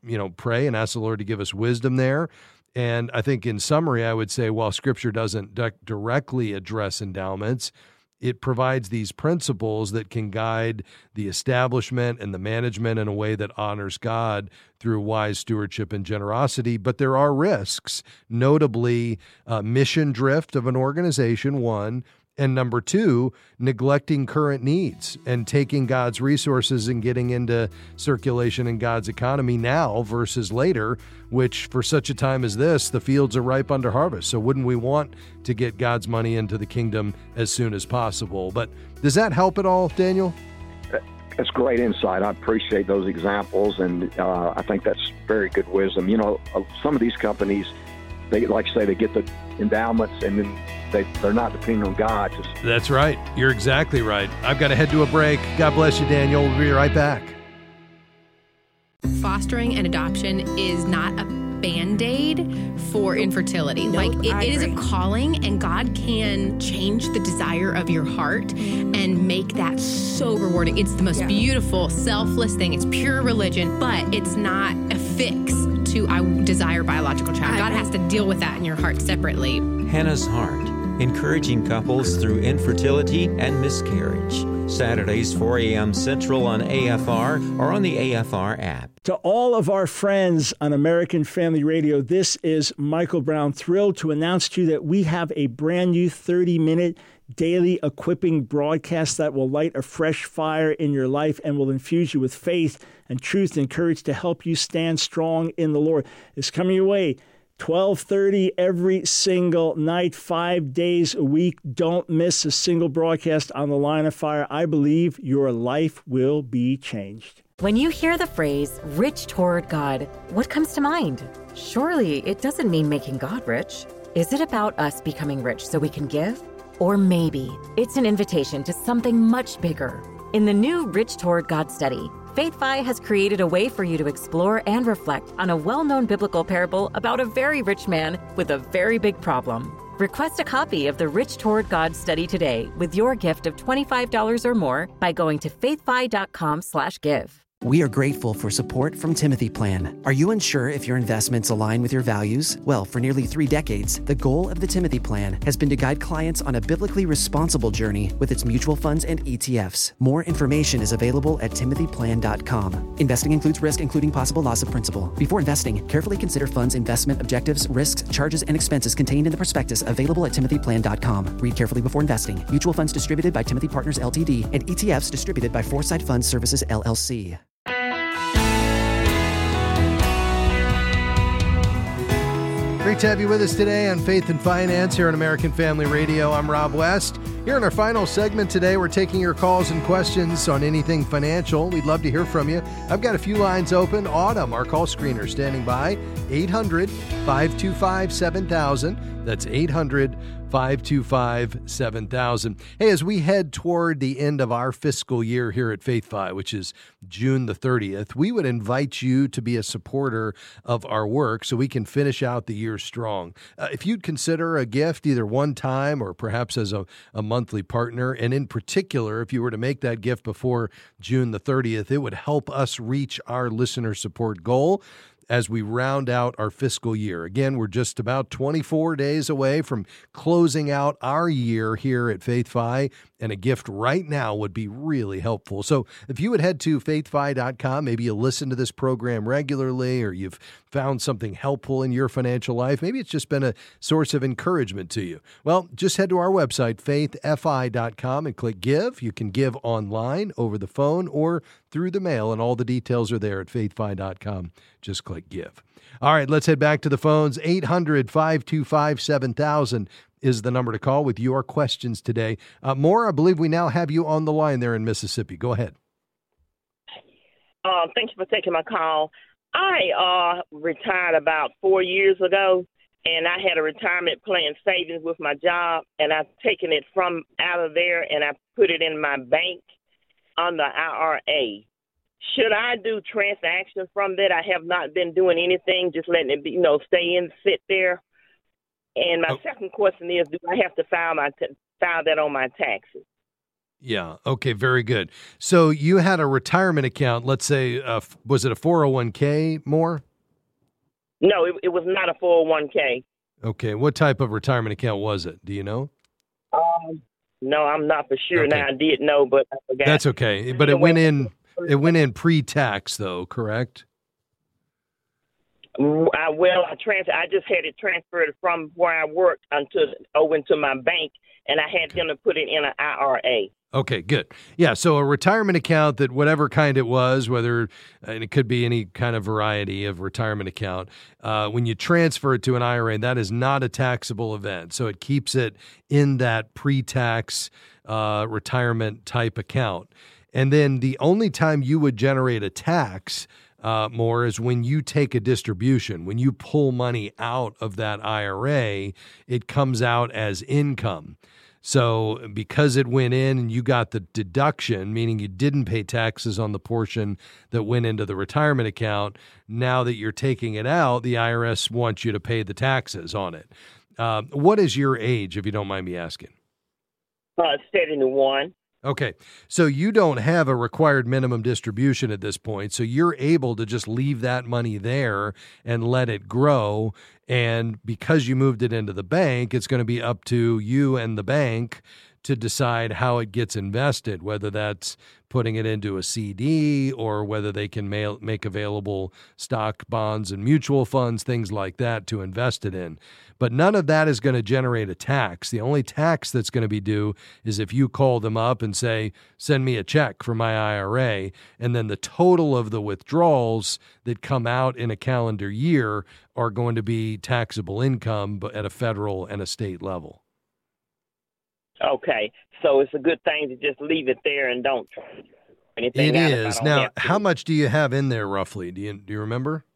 you know, pray and ask the Lord to give us wisdom there. And I think in summary, I would say, while Scripture doesn't di- directly address endowments, it provides these principles that can guide the establishment and the management in a way that honors God through wise stewardship and generosity. But there are risks, notably uh, mission drift of an organization, one, and number two, neglecting current needs and taking God's resources and getting into circulation in God's economy now versus later, which for such a time as this, the fields are ripe under harvest. So wouldn't we want to get God's money into the kingdom as soon as possible? But does that help at all, Daniel? That's great insight. I appreciate those examples, and uh, I think that's very good wisdom. You know, uh, some of these companies, they like I say, they get the endowments and then they, they're not depending on God. Just... That's right. You're exactly right. I've got to head to a break. God bless you, Daniel. We'll be right back. Fostering and adoption is not a Band-Aid for infertility. Nope, like it, it is a calling, and God can change the desire of your heart and make that so rewarding. It's the most yeah. beautiful, selfless thing. It's pure religion, but it's not a fix to I desire biological child. God has to deal with that in your heart separately. Hannah's Heart, encouraging couples through infertility and miscarriage. Saturdays, four a.m. Central on A F R or on the A F R app. To all of our friends on American Family Radio, this is Michael Brown, thrilled to announce to you that we have a brand new thirty-minute daily equipping broadcast that will light a fresh fire in your life and will infuse you with faith and truth and courage to help you stand strong in the Lord. It's coming your way. twelve thirty every single night, five days a week. Don't miss a single broadcast on the Line of Fire. I believe your life will be changed. When you hear the phrase, rich toward God, what comes to mind? Surely it doesn't mean making God rich. Is it about us becoming rich so we can give? Or maybe it's an invitation to something much bigger. In the new Rich Toward God study, FaithFi has created a way for you to explore and reflect on a well-known biblical parable about a very rich man with a very big problem. Request a copy of the Rich Toward God study today with your gift of twenty-five dollars or more by going to faithfi.com slash give. We are grateful for support from Timothy Plan. Are you unsure if your investments align with your values? Well, for nearly three decades, the goal of the Timothy Plan has been to guide clients on a biblically responsible journey with its mutual funds and E T Fs. More information is available at timothy plan dot com. Investing includes risk, including possible loss of principal. Before investing, carefully consider funds' investment objectives, risks, charges, and expenses contained in the prospectus available at timothy plan dot com. Read carefully before investing. Mutual funds distributed by Timothy Partners L T D and E T Fs distributed by Foresight Fund Services L L C. Great to have you with us today on Faith and Finance here on American Family Radio. I'm Rob West. Here in our final segment today, we're taking your calls and questions on anything financial. We'd love to hear from you. I've got a few lines open. Autumn, our call screener, standing by. eight hundred, five two five, seven thousand. That's eight hundred, five two five, seven thousand. Hey, as we head toward the end of our fiscal year here at FaithFi, which is June the thirtieth, we would invite you to be a supporter of our work so we can finish out the year strong. Uh, if you'd consider a gift, either one time or perhaps as a, a monthly partner, and in particular, if you were to make that gift before June the thirtieth, it would help us reach our listener support goal as we round out our fiscal year. Again, we're just about twenty-four days away from closing out our year here at FaithFi, and a gift right now would be really helpful. So if you would head to faithfi dot com, maybe you listen to this program regularly, or you've found something helpful in your financial life. Maybe it's just been a source of encouragement to you. Well, just head to our website, faith fi dot com, and click Give. You can give online, over the phone, or through the mail, and all the details are there at faithfi dot com. Just click Give. All right, let's head back to the phones. eight hundred, five two five, seven thousand is the number to call with your questions today. Uh, Maura, I believe we now have you on the line there in Mississippi. Go ahead. Uh, thank you for taking my call. I uh, retired about four years ago, and I had a retirement plan savings with my job, and I've taken it from out of there, and I put it in my bank on the I R A. Should I do transactions from that? I have not been doing anything, just letting it be, you know, stay in, sit there. And my oh. second question is, do I have to file my t- file that on my taxes? Yeah. Okay. Very good. So you had a retirement account. Let's say, uh, was it a four oh one k more? No, it, it was not a four oh one k. Okay. What type of retirement account was it? Do you know? Um, no, I'm not for sure. Okay. Now I did know, but I forgot. That's okay. But it went in. It went in pre-tax, though. Correct? I, well, I trans. I just had it transferred from where I worked until over into my bank, and I had them to put it in an I R A. Okay, good. Yeah, so a retirement account that whatever kind it was, whether, and it could be any kind of variety of retirement account, uh, when you transfer it to an I R A, that is not a taxable event. So it keeps it in that pre-tax uh, retirement type account. And then the only time you would generate a tax uh, more is when you take a distribution. When you pull money out of that I R A, it comes out as income. So because it went in and you got the deduction, meaning you didn't pay taxes on the portion that went into the retirement account, now that you're taking it out, the I R S wants you to pay the taxes on it. Uh, what is your age, if you don't mind me asking? Uh, seventy-one. Okay, so you don't have a required minimum distribution at this point, so you're able to just leave that money there and let it grow, and because you moved it into the bank, it's going to be up to you and the bank to decide how it gets invested, whether that's putting it into a C D or whether they can mail, make available stock, bonds, and mutual funds, things like that to invest it in. But none of that is going to generate a tax. The only tax that's going to be due is if you call them up and say, send me a check for my I R A, and then the total of the withdrawals that come out in a calendar year are going to be taxable income at a federal and a state level. Okay, so it's a good thing to just leave it there and don't try anything. It out is. Now, how much do you have in there roughly? Do you do you remember?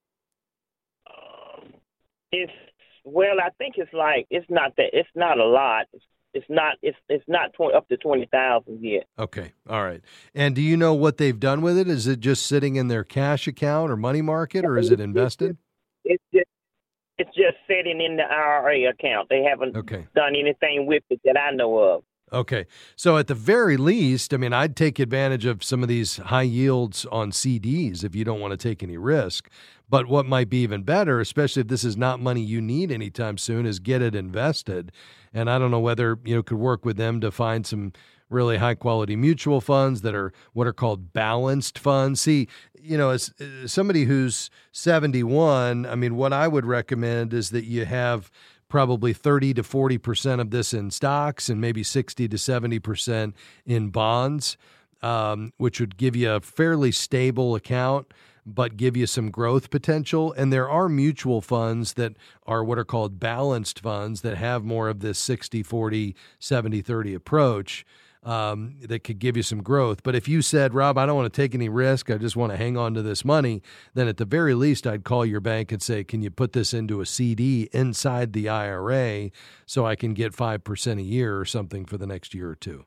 Um, it's well, I think it's like it's not that it's not a lot. It's, it's not it's it's not twenty, up to twenty thousand yet. Okay, all right. And do you know what they've done with it? Is it just sitting in their cash account or money market, or is it invested? It's just it's just sitting in the I R A account. They haven't okay. done anything with it that I know of. Okay. So at the very least, I mean, I'd take advantage of some of these high yields on C Ds if you don't want to take any risk. But what might be even better, especially if this is not money you need anytime soon, is get it invested. And I don't know whether, you know, could work with them to find some really high quality mutual funds that are what are called balanced funds. See, you know, as, as somebody who's seventy-one, I mean, what I would recommend is that you have probably thirty to forty percent of this in stocks and maybe sixty to seventy percent in bonds, um, which would give you a fairly stable account, but give you some growth potential. And there are mutual funds that are what are called balanced funds that have more of this sixty forty, seventy thirty approach. Um, that could give you some growth. But if you said, Rob, I don't want to take any risk, I just want to hang on to this money, then at the very least, I'd call your bank and say, can you put this into a C D inside the I R A so I can get five percent a year or something for the next year or two?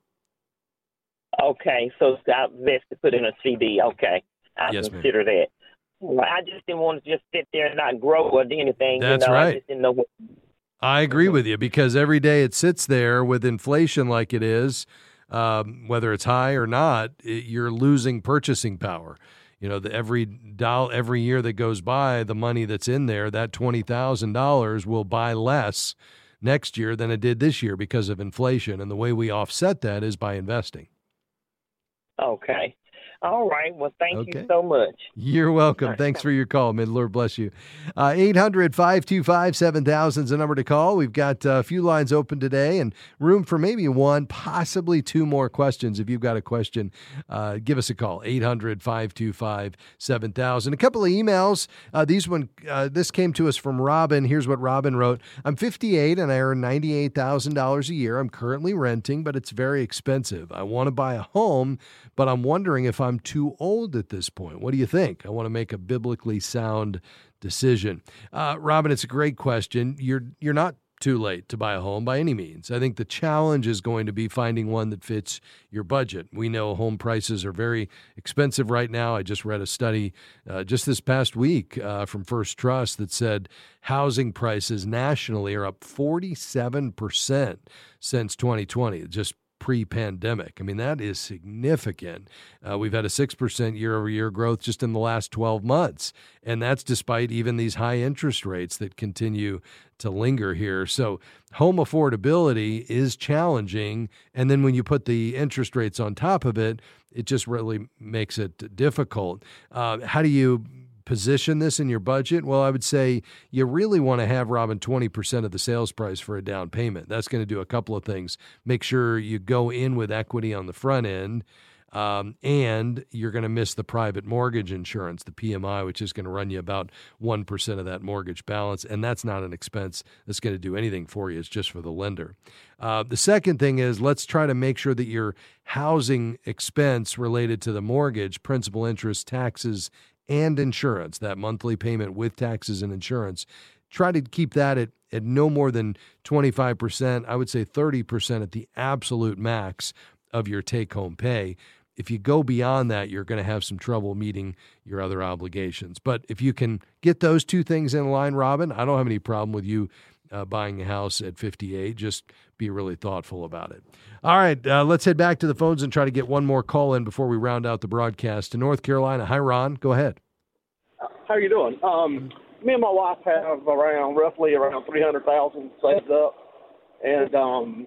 Okay, so it's got best to put in a C D. Okay, I yes, consider ma'am. that. I just didn't want to just sit there and not grow or do anything. That's you know? right. I just didn't know what. I agree with you, because every day it sits there with inflation like it is, Um, whether it's high or not, it, you're losing purchasing power. You know, the, every dollar, every year that goes by, the money that's in there, that twenty thousand dollars will buy less next year than it did this year because of inflation. And the way we offset that is by investing. Okay. All right. Well, thank Okay. you so much. You're welcome. Thanks for your call, man. Lord bless you. Uh, eight hundred, five two five, seven thousand is the number to call. We've got uh, a few lines open today and room for maybe one, possibly two more questions. If you've got a question, uh, give us a call, eight hundred, five two five, seven thousand. A couple of emails. Uh, these one, uh, this came to us from Robin. Here's what Robin wrote. I'm fifty-eight and I earn ninety-eight thousand dollars a year. I'm currently renting, but it's very expensive. I want to buy a home, but I'm wondering if I'm too old at this point. What do you think? I want to make a biblically sound decision. Uh, Robin, it's a great question. You're you're not too late to buy a home by any means. I think the challenge is going to be finding one that fits your budget. We know home prices are very expensive right now. I just read a study uh, just this past week uh, from First Trust that said housing prices nationally are up forty-seven percent since twenty twenty. Just pre-pandemic. I mean, that is significant. Uh, we've had a six percent year-over-year growth just in the last twelve months, and that's despite even these high interest rates that continue to linger here. So home affordability is challenging, and then when you put the interest rates on top of it, it just really makes it difficult. Uh, how do you position this in your budget? Well, I would say you really want to have, Robin, twenty percent of the sales price for a down payment. That's going to do a couple of things. Make sure you go in with equity on the front end, um, and you're going to miss the private mortgage insurance, the P M I, which is going to run you about one percent of that mortgage balance, and that's not an expense that's going to do anything for you. It's just for the lender. Uh, the second thing is, let's try to make sure that your housing expense related to the mortgage, principal, interest, taxes, and insurance, that monthly payment with taxes and insurance, try to keep that at, at no more than twenty-five percent. I would say thirty percent at the absolute max of your take-home pay. If you go beyond that, you're going to have some trouble meeting your other obligations. But if you can get those two things in line, Robin, I don't have any problem with you uh, buying a house at fifty-eight. Just be really thoughtful about it. All right, uh, let's head back to the phones and try to get one more call in before we round out the broadcast. To North Carolina. Hi, Ron. Go ahead. How you doing? Um, me and my wife have around roughly around three hundred thousand saved up, and um,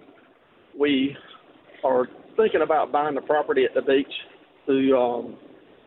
we are thinking about buying the property at the beach to um,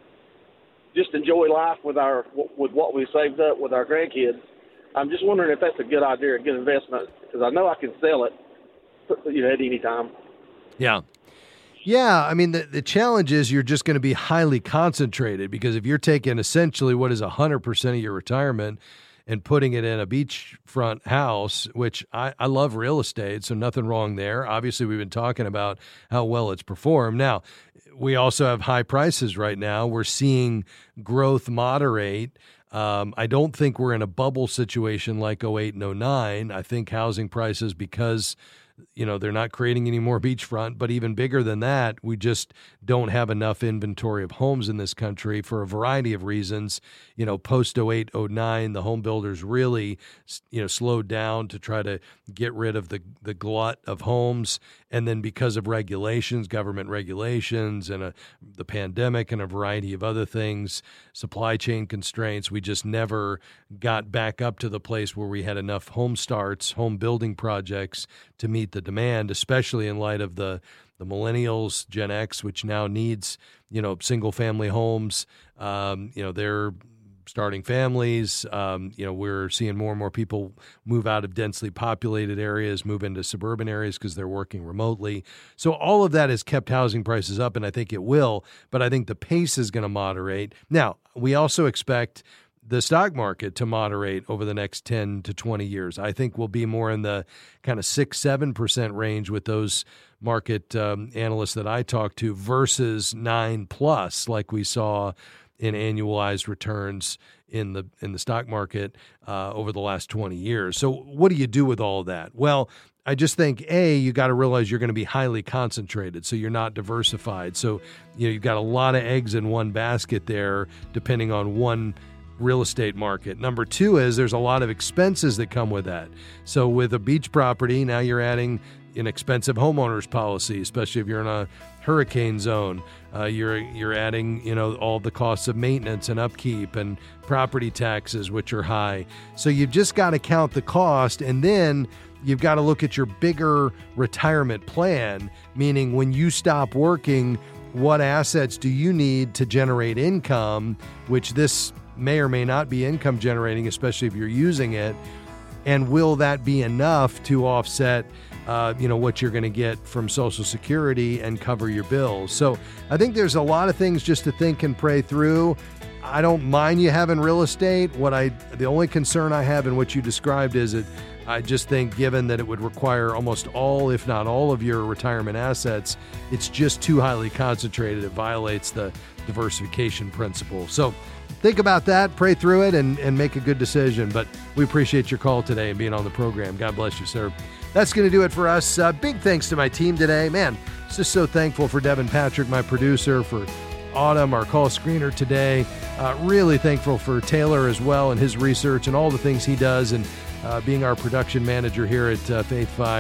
just enjoy life with our with what we saved up with our grandkids. I'm just wondering if that's a good idea, a good investment, because I know I can sell it, you know, at any time. Yeah. Yeah, I mean, the, the challenge is you're just going to be highly concentrated, because if you're taking essentially what is one hundred percent of your retirement and putting it in a beachfront house, which I, I love real estate, so nothing wrong there. Obviously, we've been talking about how well it's performed. Now, we also have high prices right now. We're seeing growth moderate. Um, I don't think we're in a bubble situation like oh eight and oh nine. I think housing prices, because you know, they're not creating any more beachfront, but even bigger than that, we just don't have enough inventory of homes in this country for a variety of reasons. You know, post oh eight, oh nine, the home builders really, you know, slowed down to try to get rid of the, the glut of homes. And then because of regulations, government regulations, and a, the pandemic and a variety of other things, supply chain constraints, we just never got back up to the place where we had enough home starts, home building projects to meet the demand, especially in light of the the millennials, Gen X, which now needs, you know, single family homes. Um, you know, they're starting families. Um, you know, we're seeing more and more people move out of densely populated areas, move into suburban areas because they're working remotely. So all of that has kept housing prices up, and I think it will, but I think the pace is going to moderate. Now, we also expect the stock market to moderate over the next ten to twenty years. I think we'll be more in the kind of six, seven percent range with those market um, analysts that I talk to versus nine plus, like we saw in annualized returns in the in the stock market uh, over the last twenty years. So what do you do with all of that? Well, I just think, A, you got to realize you're going to be highly concentrated, so you're not diversified. So you know, you've got a lot of eggs in one basket there, depending on one real estate market. Number two is there's a lot of expenses that come with that. So with a beach property, now you're adding an expensive homeowners policy, especially if you're in a hurricane zone. Uh, you're you're adding, you know, all the costs of maintenance and upkeep and property taxes, which are high. So you've just got to count the cost, and then you've got to look at your bigger retirement plan, meaning when you stop working, what assets do you need to generate income, which this may or may not be income generating, especially if you're using it, and will that be enough to offset uh, you know, what you're going to get from Social Security and cover your bills? So I think there's a lot of things just to think and pray through. I don't mind you having real estate. What I the only concern I have in what you described is that I just think, given that it would require almost all, if not all, of your retirement assets, it's just too highly concentrated. It violates the diversification principle. So think about that, pray through it, and, and make a good decision. But we appreciate your call today and being on the program. God bless you, sir. That's going to do it for us. Uh, big thanks to my team today. Man, just so thankful for Devin Patrick, my producer, for Autumn, our call screener today. Uh, really thankful for Taylor as well and his research and all the things he does, and uh, being our production manager here at uh, Faith Five.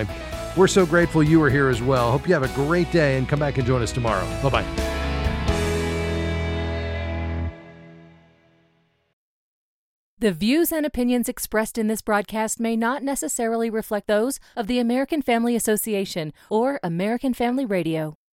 We're so grateful you are here as well. Hope you have a great day and come back and join us tomorrow. Bye-bye. The views and opinions expressed in this broadcast may not necessarily reflect those of the American Family Association or American Family Radio.